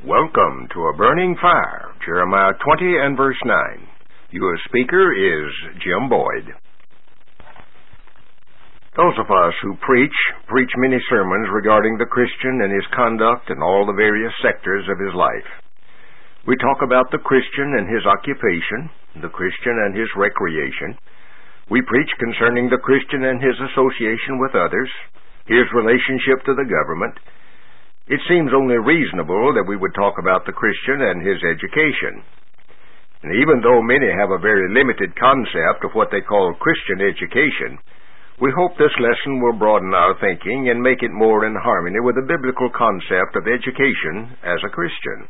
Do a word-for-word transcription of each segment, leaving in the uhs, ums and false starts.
Welcome to A Burning Fire, Jeremiah twenty and verse nine. Your speaker is Jim Boyd. Those of us who preach, preach many sermons regarding the Christian and his conduct in all the various sectors of his life. We talk about the Christian and his occupation, the Christian and his recreation. We preach concerning the Christian and his association with others, his relationship to the government. It seems only reasonable that we would talk about the Christian and his education. And even though many have a very limited concept of what they call Christian education, we hope this lesson will broaden our thinking and make it more in harmony with the biblical concept of education as a Christian.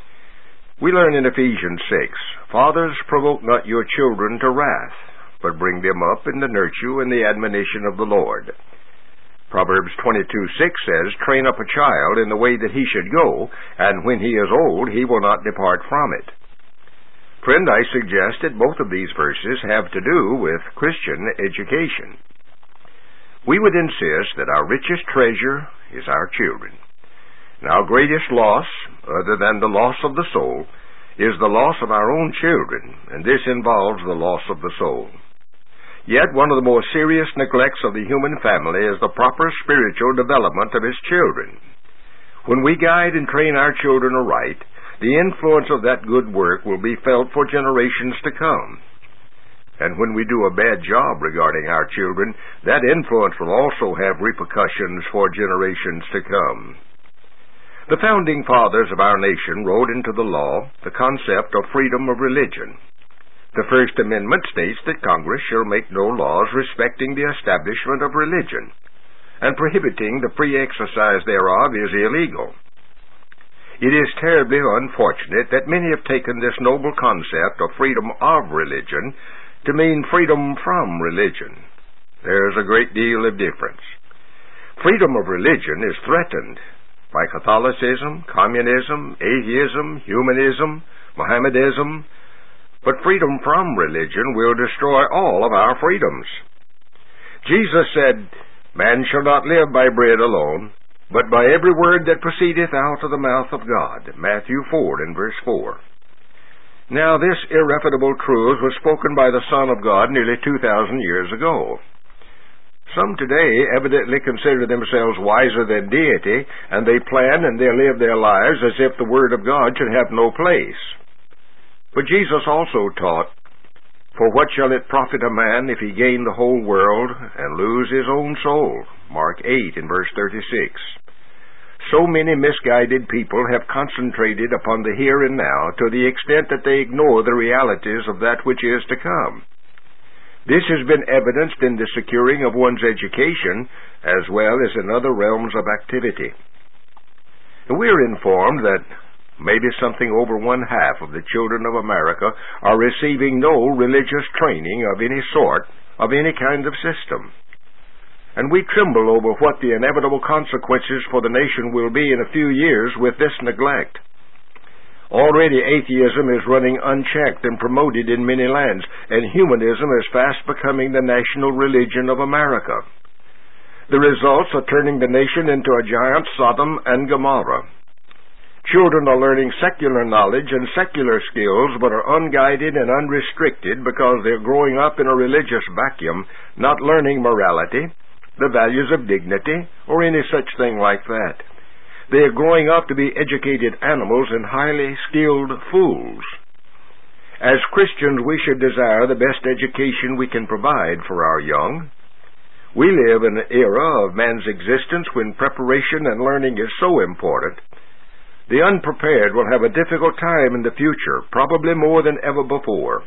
We learn in Ephesians six, "Fathers, provoke not your children to wrath, but bring them up in the nurture and the admonition of the Lord." Proverbs twenty-two six says, "Train up a child in the way that he should go, and when he is old, he will not depart from it." Friend, I suggest that both of these verses have to do with Christian education. We would insist that our richest treasure is our children. And our greatest loss, other than the loss of the soul, is the loss of our own children, and this involves the loss of the soul. Yet one of the more serious neglects of the human family is the proper spiritual development of his children. When we guide and train our children aright, the influence of that good work will be felt for generations to come. And when we do a bad job regarding our children, that influence will also have repercussions for generations to come. The founding fathers of our nation wrote into the law the concept of freedom of religion. The First Amendment states that Congress shall make no laws respecting the establishment of religion, and prohibiting the free exercise thereof is illegal. It is terribly unfortunate that many have taken this noble concept of freedom of religion to mean freedom from religion. There's a great deal of difference. Freedom of religion is threatened by Catholicism, communism, atheism, humanism, Mohammedanism, but freedom from religion will destroy all of our freedoms. Jesus said, "Man shall not live by bread alone, but by every word that proceedeth out of the mouth of God." Matthew four and verse four. Now this irrefutable truth was spoken by the Son of God nearly two thousand years ago. Some today evidently consider themselves wiser than deity, and they plan and they live their lives as if the Word of God should have no place. But Jesus also taught, "For what shall it profit a man if he gain the whole world and lose his own soul?" Mark eight and verse thirty-six. So many misguided people have concentrated upon the here and now to the extent that they ignore the realities of that which is to come. This has been evidenced in the securing of one's education as well as in other realms of activity. And we are informed that maybe something over one half of the children of America are receiving no religious training of any sort, of any kind of system. And we tremble over what the inevitable consequences for the nation will be in a few years with this neglect. Already atheism is running unchecked and promoted in many lands, and humanism is fast becoming the national religion of America. The results are turning the nation into a giant Sodom and Gomorrah. Children are learning secular knowledge and secular skills, but are unguided and unrestricted because they're growing up in a religious vacuum, not learning morality, the values of dignity, or any such thing like that. They are growing up to be educated animals and highly skilled fools. As Christians, we should desire the best education we can provide for our young. We live in an era of man's existence when preparation and learning is so important. The unprepared will have a difficult time in the future, probably more than ever before.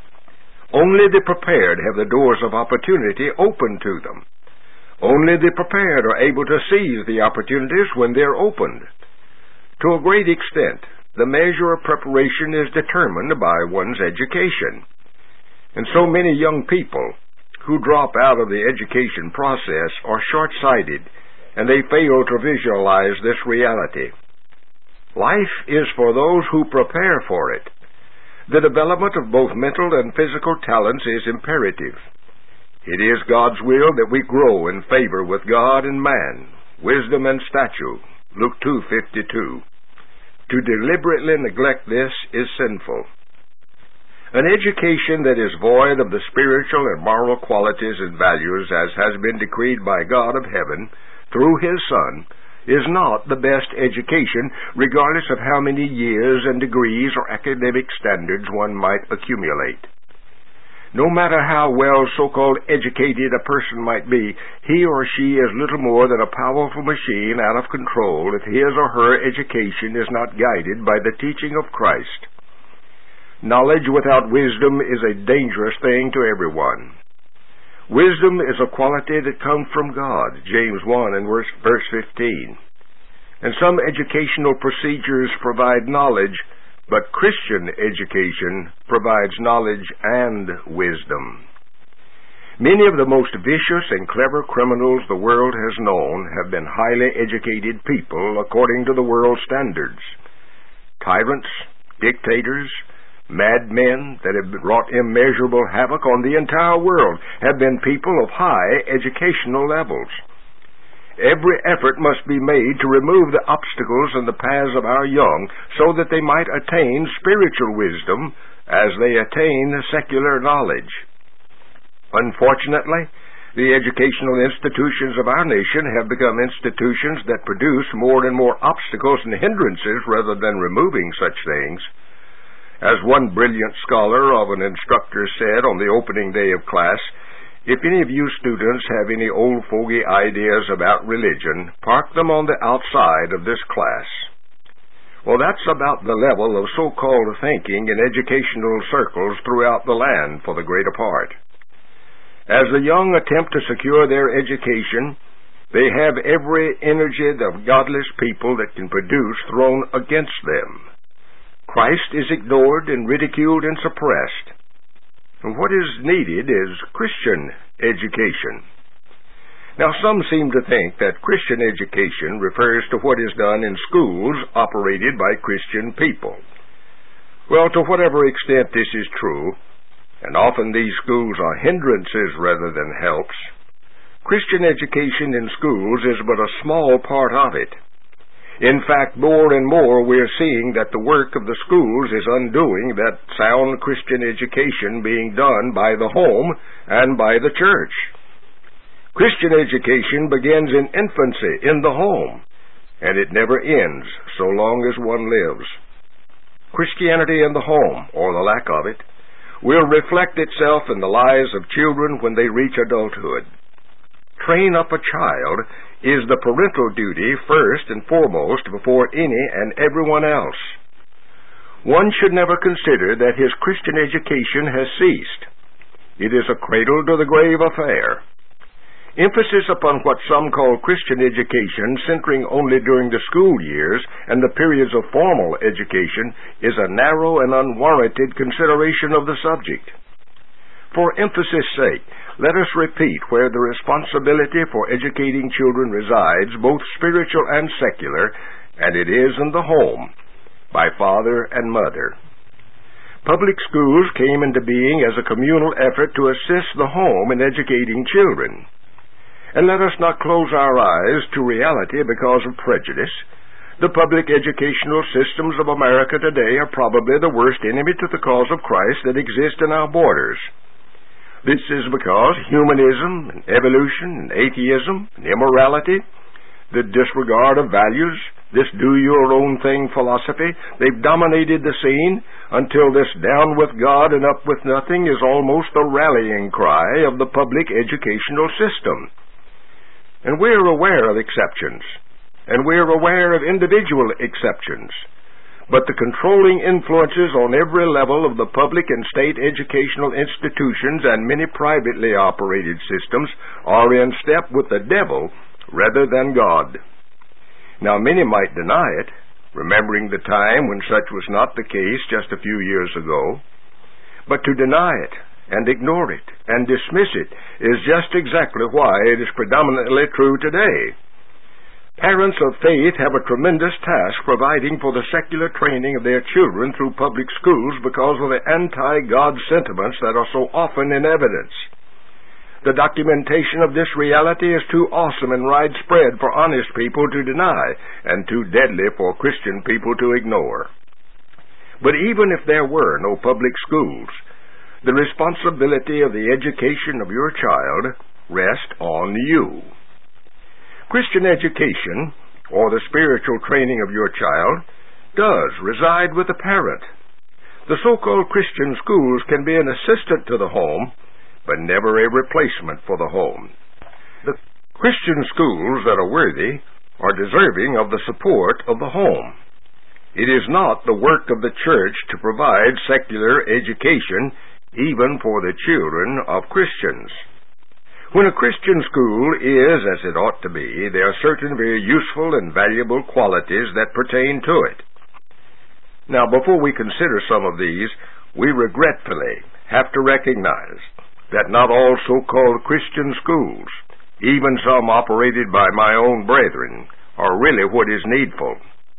Only the prepared have the doors of opportunity open to them. Only the prepared are able to seize the opportunities when they're opened. To a great extent, the measure of preparation is determined by one's education. And so many young people who drop out of the education process are short-sighted, and they fail to visualize this reality. Life is for those who prepare for it. The development of both mental and physical talents is imperative. It is God's will that we grow in favor with God and man, wisdom and stature, Luke two fifty-two. To deliberately neglect this is sinful. An education that is void of the spiritual and moral qualities and values as has been decreed by God of heaven through His Son is not the best education, regardless of how many years and degrees or academic standards one might accumulate. No matter how well so-called educated a person might be, he or she is little more than a powerful machine out of control if his or her education is not guided by the teaching of Christ. Knowledge without wisdom is a dangerous thing to everyone. Wisdom is a quality that comes from God, James one and verse, verse fifteen. And some educational procedures provide knowledge, but Christian education provides knowledge and wisdom. Many of the most vicious and clever criminals the world has known have been highly educated people according to the world's standards. Tyrants, dictators, madmen that have wrought immeasurable havoc on the entire world have been people of high educational levels. Every effort must be made to remove the obstacles in the paths of our young so that they might attain spiritual wisdom as they attain secular knowledge. Unfortunately, the educational institutions of our nation have become institutions that produce more and more obstacles and hindrances rather than removing such things. As one brilliant scholar of an instructor said on the opening day of class, "If any of you students have any old fogey ideas about religion, park them on the outside of this class." Well, that's about the level of so-called thinking in educational circles throughout the land for the greater part. As the young attempt to secure their education, they have every energy of godless people that can produce thrown against them. Christ is ignored and ridiculed and suppressed. And what is needed is Christian education. Now, some seem to think that Christian education refers to what is done in schools operated by Christian people. Well, to whatever extent this is true, and often these schools are hindrances rather than helps, Christian education in schools is but a small part of it. In fact, more and more we are seeing that the work of the schools is undoing that sound Christian education being done by the home and by the church. Christian education begins in infancy in the home, and it never ends so long as one lives. Christianity in the home, or the lack of it, will reflect itself in the lives of children when they reach adulthood. Train up a child is the parental duty first and foremost before any and everyone else. One should never consider that his Christian education has ceased. It is a cradle-to-the-grave affair. Emphasis upon what some call Christian education, centering only during the school years and the periods of formal education, is a narrow and unwarranted consideration of the subject. For emphasis' sake, let us repeat where the responsibility for educating children resides, both spiritual and secular, and it is in the home, by father and mother. Public schools came into being as a communal effort to assist the home in educating children. And let us not close our eyes to reality because of prejudice. The public educational systems of America today are probably the worst enemy to the cause of Christ that exist in our borders. This is because humanism and evolution and atheism and immorality, the disregard of values, this do-your-own-thing philosophy, they've dominated the scene until this down with God and up with nothing is almost the rallying cry of the public educational system. And we're aware of exceptions, and we're aware of individual exceptions. But the controlling influences on every level of the public and state educational institutions and many privately operated systems are in step with the devil rather than God. Now, many might deny it, remembering the time when such was not the case just a few years ago. But to deny it and ignore it and dismiss it is just exactly why it is predominantly true today. Parents of faith have a tremendous task providing for the secular training of their children through public schools because of the anti-God sentiments that are so often in evidence. The documentation of this reality is too awesome and widespread for honest people to deny, and too deadly for Christian people to ignore. But even if there were no public schools, the responsibility of the education of your child rests on you. Christian education, or the spiritual training of your child, does reside with the parent. The so-called Christian schools can be an assistant to the home, but never a replacement for the home. The Christian schools that are worthy are deserving of the support of the home. It is not the work of the church to provide secular education even for the children of Christians. When a Christian school is as it ought to be, there are certain very useful and valuable qualities that pertain to it. Now, before we consider some of these, we regretfully have to recognize that not all so-called Christian schools, even some operated by my own brethren, are really what is needful.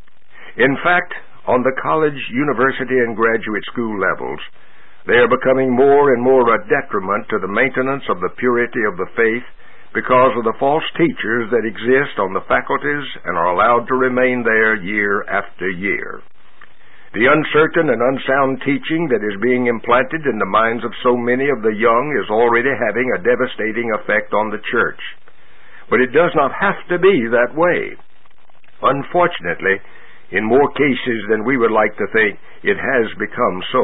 In fact, on the college, university, and graduate school levels, they are becoming more and more a detriment to the maintenance of the purity of the faith because of the false teachers that exist on the faculties and are allowed to remain there year after year. The uncertain and unsound teaching that is being implanted in the minds of so many of the young is already having a devastating effect on the church. But it does not have to be that way. Unfortunately, in more cases than we would like to think, it has become so.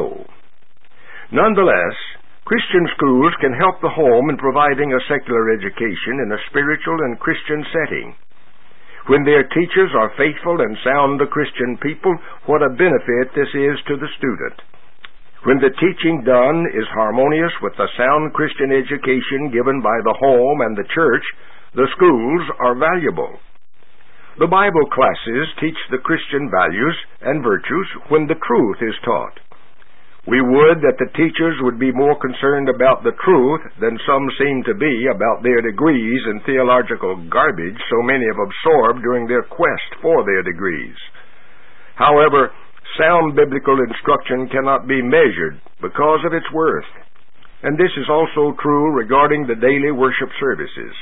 Nonetheless, Christian schools can help the home in providing a secular education in a spiritual and Christian setting. When their teachers are faithful and sound the Christian people, what a benefit this is to the student. When the teaching done is harmonious with the sound Christian education given by the home and the church, the schools are valuable. The Bible classes teach the Christian values and virtues when the truth is taught. We would that the teachers would be more concerned about the truth than some seem to be about their degrees and theological garbage so many have absorbed during their quest for their degrees. However, sound biblical instruction cannot be measured because of its worth, and this is also true regarding the daily worship services.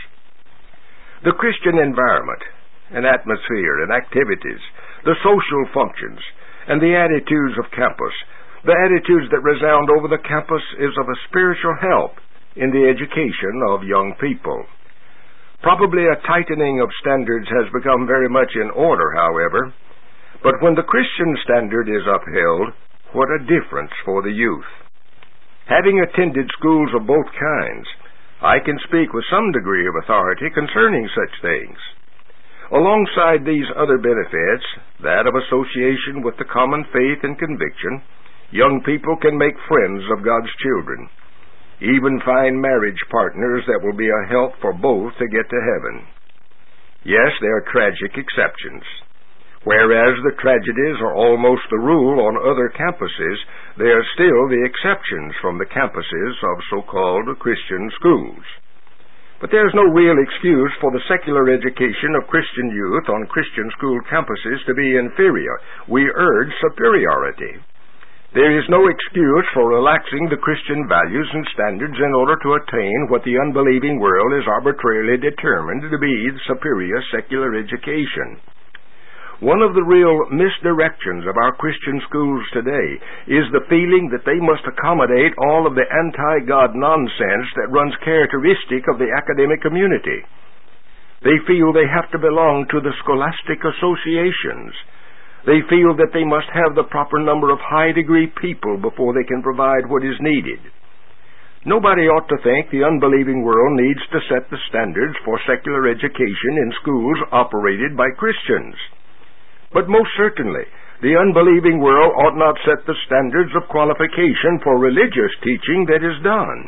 The Christian environment and atmosphere and activities, the social functions, and the attitudes of campus, the attitudes that resound over the campus is of a spiritual help in the education of young people. Probably a tightening of standards has become very much in order, however, but when the Christian standard is upheld, what a difference for the youth. Having attended schools of both kinds, I can speak with some degree of authority concerning such things. Alongside these other benefits, that of association with the common faith and conviction, young people can make friends of God's children, even find marriage partners that will be a help for both to get to heaven. Yes, there are tragic exceptions. Whereas the tragedies are almost the rule on other campuses, they are still the exceptions from the campuses of so-called Christian schools. But there is no real excuse for the secular education of Christian youth on Christian school campuses to be inferior. We urge superiority. There is no excuse for relaxing the Christian values and standards in order to attain what the unbelieving world has arbitrarily determined to be the superior secular education. One of the real misdirections of our Christian schools today is the feeling that they must accommodate all of the anti-God nonsense that runs characteristic of the academic community. They feel they have to belong to the scholastic associations. They feel that they must have the proper number of high-degree people before they can provide what is needed. Nobody ought to think the unbelieving world needs to set the standards for secular education in schools operated by Christians. But most certainly, the unbelieving world ought not set the standards of qualification for religious teaching that is done.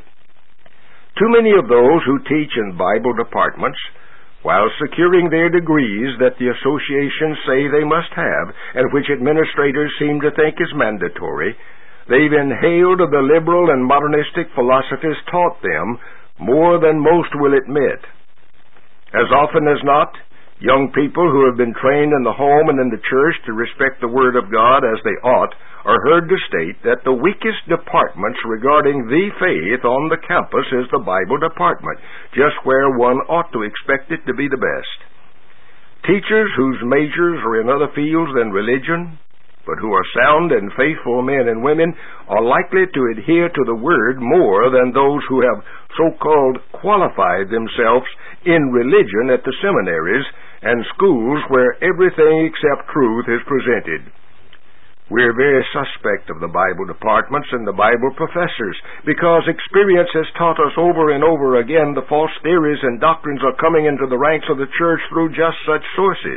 Too many of those who teach in Bible departments, while securing their degrees that the associations say they must have, and which administrators seem to think is mandatory, they've inhaled of the liberal and modernistic philosophies taught them more than most will admit. As often as not, Young people who have been trained in the home and in the church to respect the Word of God as they ought are heard to state that the weakest departments regarding the faith on the campus is the Bible department, just where one ought to expect it to be the best. Teachers whose majors are in other fields than religion, but who are sound and faithful men and women, are likely to adhere to the Word more than those who have so-called qualified themselves in religion at the seminaries and schools where everything except truth is presented. We're very suspect of the Bible departments and the Bible professors because experience has taught us over and over again the false theories and doctrines are coming into the ranks of the church through just such sources.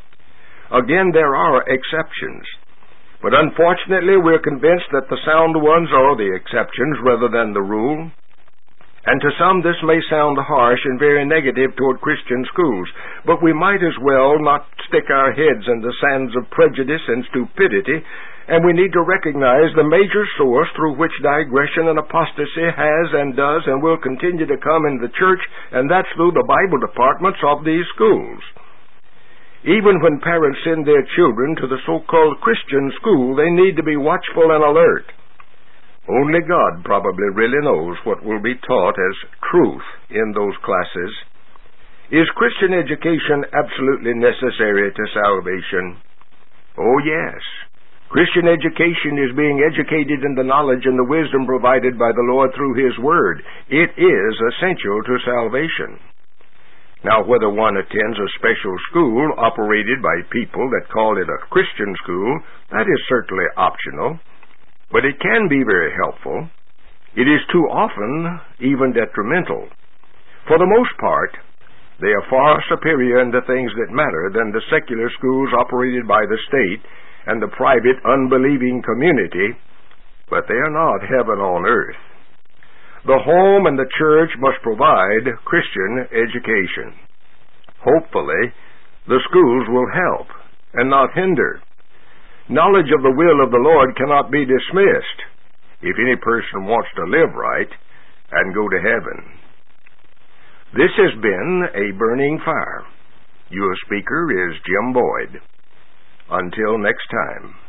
Again, there are exceptions. But unfortunately, we're convinced that the sound ones are the exceptions rather than the rule. And to some this may sound harsh and very negative toward Christian schools, but we might as well not stick our heads in the sands of prejudice and stupidity, and we need to recognize the major source through which digression and apostasy has and does and will continue to come in the church, and that's through the Bible departments of these schools. Even when parents send their children to the so-called Christian school, they need to be watchful and alert. Only God probably really knows what will be taught as truth in those classes. Is Christian education absolutely necessary to salvation? Oh, yes. Christian education is being educated in the knowledge and the wisdom provided by the Lord through His Word. It is essential to salvation. Now, whether one attends a special school operated by people that call it a Christian school, that is certainly optional. But it can be very helpful. It is too often even detrimental. For the most part, they are far superior in the things that matter than the secular schools operated by the state and the private unbelieving community, but they are not heaven on earth. The home and the church must provide Christian education. Hopefully, the schools will help and not hinder. Knowledge of the will of the Lord cannot be dismissed if any person wants to live right and go to heaven. This has been A Burning Fire. Your speaker is Jim Boyd. Until next time.